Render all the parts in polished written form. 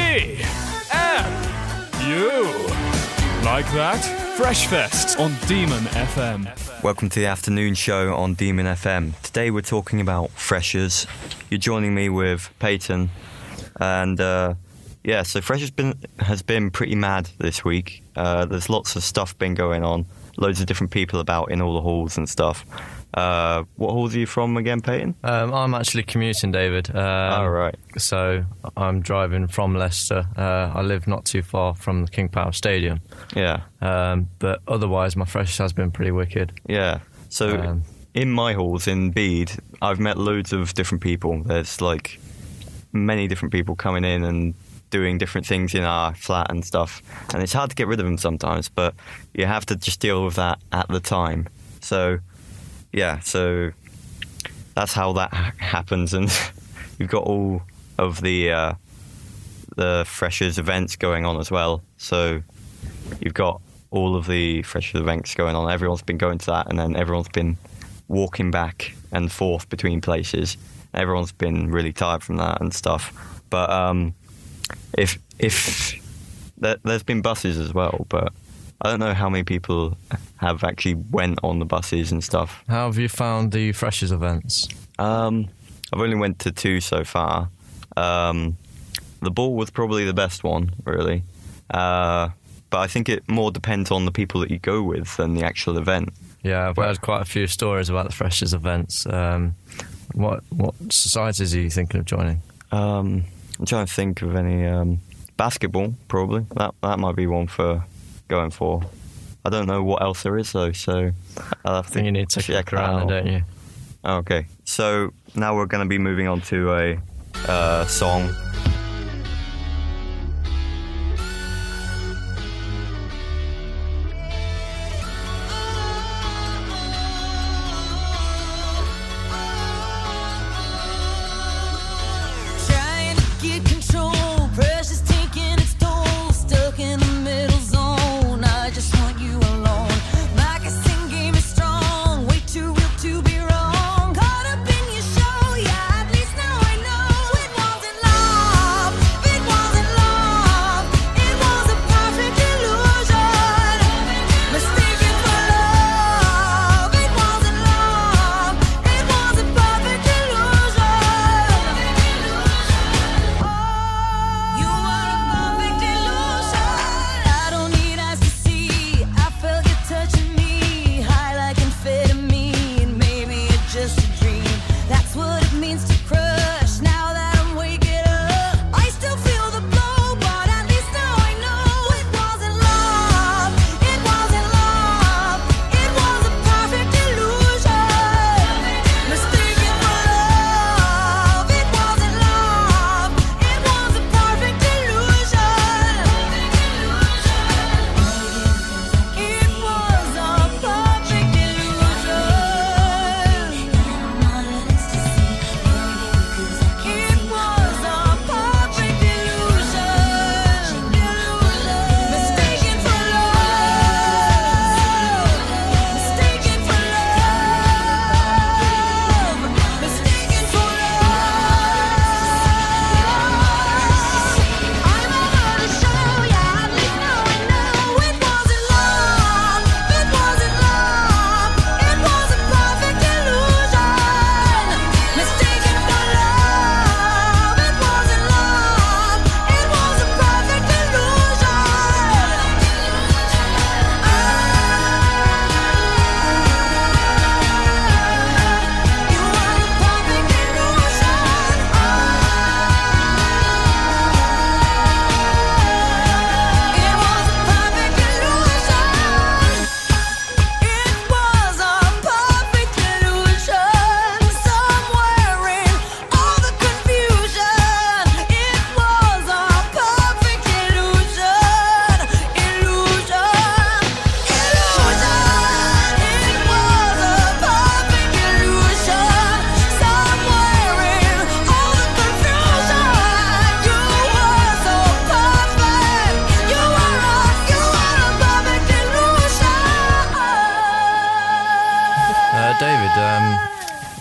E-M-U. Like that? Fresh Fest on Demon FM. Welcome to the afternoon show on Demon FM. Today we're talking about freshers. You're joining me with Peyton, and so freshers has been pretty mad this week. There's lots of stuff been going on, loads of different people about in all the halls and stuff. What halls are you from again, Peyton? I'm actually commuting, David. Right. So I'm driving from Leicester. I live not too far from the King Power Stadium. Yeah. But otherwise, my fresh has been pretty wicked. Yeah. So in my halls in Bede, I've met loads of different people. There's like many different people coming in and doing different things in our flat and stuff. And it's hard to get rid of them sometimes, but you have to just deal with that at the time. So that's how that happens, and you've got all of the freshers events going on as well. So you've got all of the freshers events going on. Everyone's been going to that, and then everyone's been walking back and forth between places. Everyone's been really tired from that and stuff. But if there's been buses as well, but I don't know how many people have actually went on the buses and stuff. How have you found the freshers events? I've only went to 2 so far. The ball was probably the best one, really. But I think it more depends on the people that you go with than the actual event. Yeah, I've heard quite a few stories about the freshers events. What societies are you thinking of joining? I'm trying to think of any. Basketball, probably. That might be one for going for. I don't know what else there is though, so I'll have to you need to check around, don't you? Okay, so now we're going to be moving on to a song.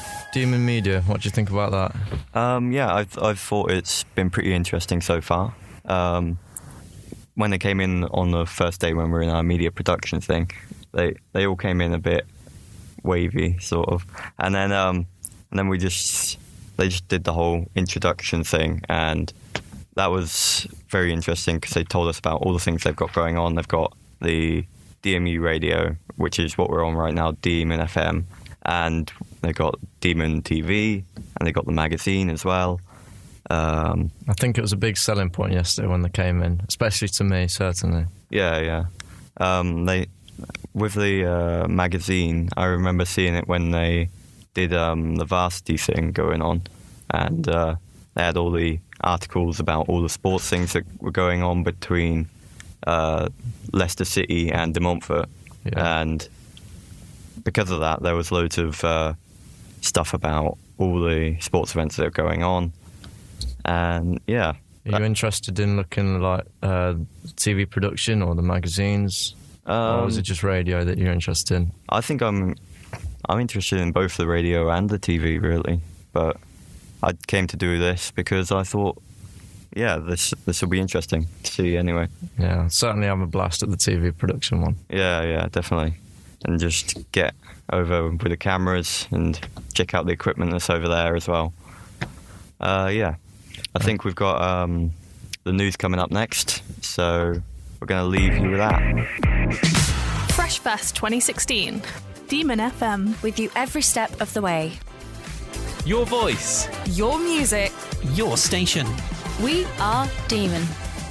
Demon Media, what do you think about that? I've thought it's been pretty interesting so far. when they came in on the first day when we were in our media production thing, they all came in a bit wavy, sort of, and then they just did the whole introduction thing, and that was very interesting because they told us about all the things they've got going on. They've got the DMU radio, which is what we're on right now, Demon FM, and they got Demon TV, and they got the magazine as well. I think it was a big selling point yesterday when they came in, especially to me, certainly. Yeah. They with the magazine, I remember seeing it when they did the varsity thing going on, and they had all the articles about all the sports things that were going on between Leicester City and De Montfort, and because of that, there was loads of stuff about all the sports events that are going on, and yeah. Are you interested in looking like TV production or the magazines, or is it just radio that you're interested in? I think I'm interested in both the radio and the TV, really, but I came to do this because I thought, yeah, this will be interesting to see anyway. Yeah, certainly have a blast at the TV production one. Yeah, definitely. And just get over with the cameras and check out the equipment that's over there as well. Yeah, I think we've got the news coming up next, so we're going to leave you with that. Freshfest 2016. Demon FM. With you every step of the way. Your voice. Your music. Your station. We are Demon.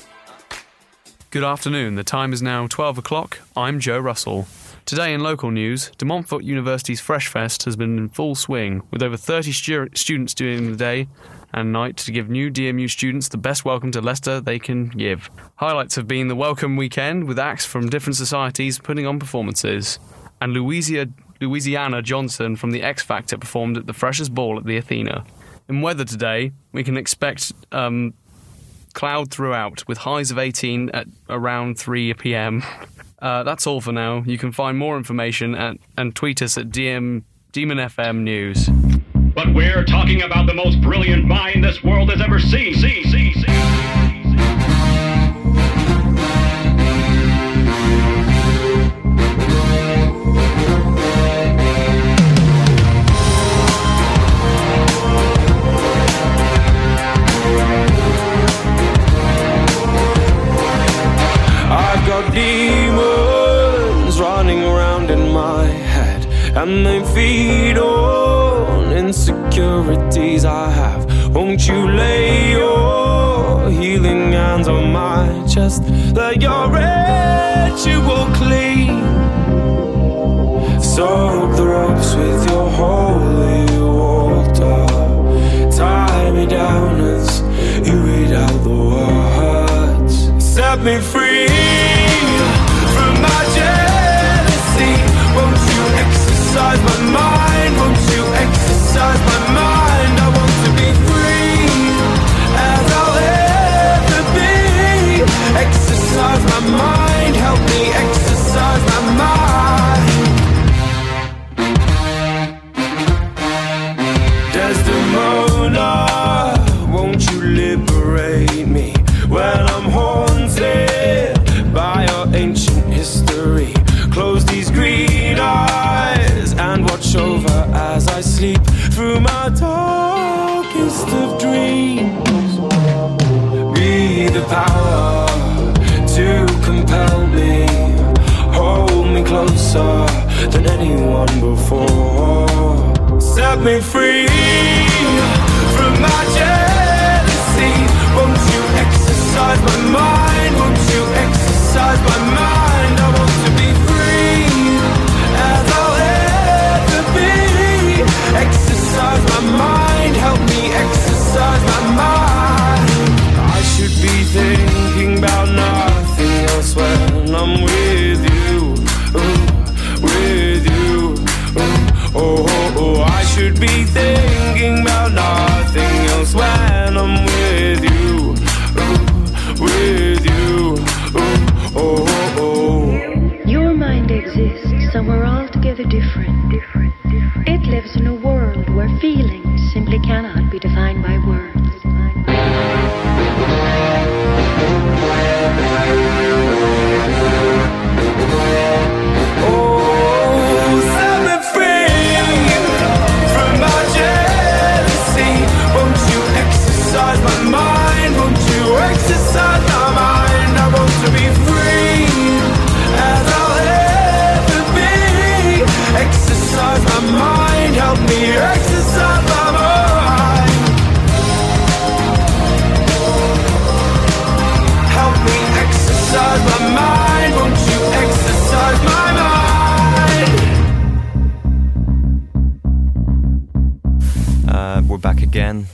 Good afternoon. The time is now 12 o'clock. I'm Joe Russell. Today in local news, De Montfort University's Freshfest has been in full swing, with over 30 students doing the day and night to give new DMU students the best welcome to Leicester they can give. Highlights have been the welcome weekend, with acts from different societies putting on performances, and Louisiana Johnson from the X Factor performed at the Freshers' Ball at the Athena. In weather today, we can expect cloud throughout, with highs of 18 at around 3 p.m. That's all for now. You can find more information and tweet us at Demon FM News. But we're talking about the most brilliant mind this world has ever seen. I've got demons running around in my head, and they feed on insecurities I have. Won't you lay your healing hands on my chest? Let your ritual clean. Soak the ropes with your holy water. Tie me down as you read out the words. Set me free from my jealousy. Won't you exercise my mind? Won't you exercise my mind? I want to be free as I'll ever be. Exercise my mind, help me exercise my mind. Desdemona, won't you liberate me when I'm haunted by your ancient history? Close these green eyes and watch over as I sleep through my darkest of dreams. Be the power to compel me. Hold me closer than anyone before. Set me free from my jealousy. Won't you exercise my mind? Won't you exercise my mind? I want to be free as I'll ever be. Exercise my mind, help me exercise my mind. I should be thinking about nothing else when I'm with you, with you. Oh, I should be thinking about nothing else when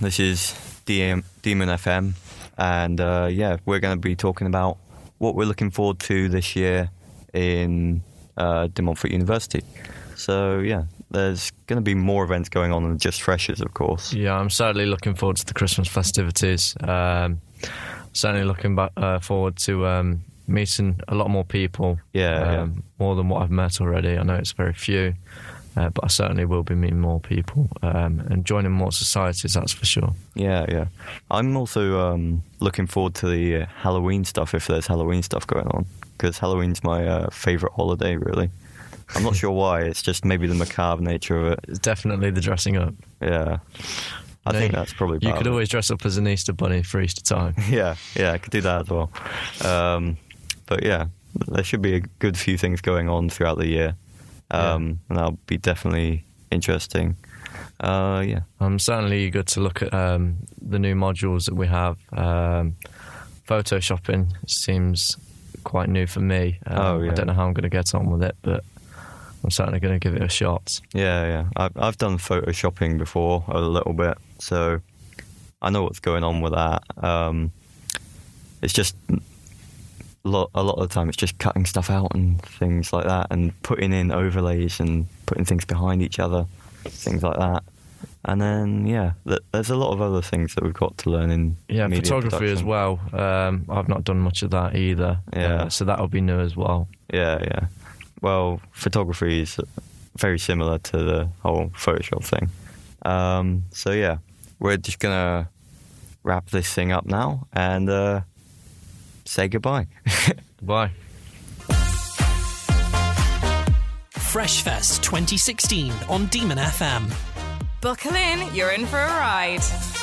this is Demon FM, and we're going to be talking about what we're looking forward to this year in De Montfort University. So, there's going to be more events going on than just freshers, of course. Yeah, I'm certainly looking forward to the Christmas festivities. Certainly looking forward to meeting a lot more people. More than what I've met already. I know it's very few, but I certainly will be meeting more people and joining more societies, that's for sure. Yeah. I'm also looking forward to the Halloween stuff, if there's Halloween stuff going on, because Halloween's my favourite holiday, really. I'm not sure why, it's just maybe the macabre nature of it. It's definitely the dressing up. Yeah. I think that's probably part You could always dress up as an Easter bunny for Easter time. Yeah, I could do that as well. But yeah, there should be a good few things going on throughout the year. And that'll be definitely interesting. I'm certainly eager to look at the new modules that we have. Photoshopping seems quite new for me. I don't know how I'm going to get on with it, but I'm certainly going to give it a shot. Yeah. I've done photoshopping before a little bit, so I know what's going on with that. It's just a lot of the time it's just cutting stuff out and things like that, and putting in overlays and putting things behind each other, things like that. And then, there's a lot of other things that we've got to learn in media photography production as well. I've not done much of that either. So that'll be new as well. Yeah. Well, photography is very similar to the whole Photoshop thing. We're just going to wrap this thing up now and say goodbye. Bye. Freshfest 2016 on Demon FM. Buckle in, you're in for a ride.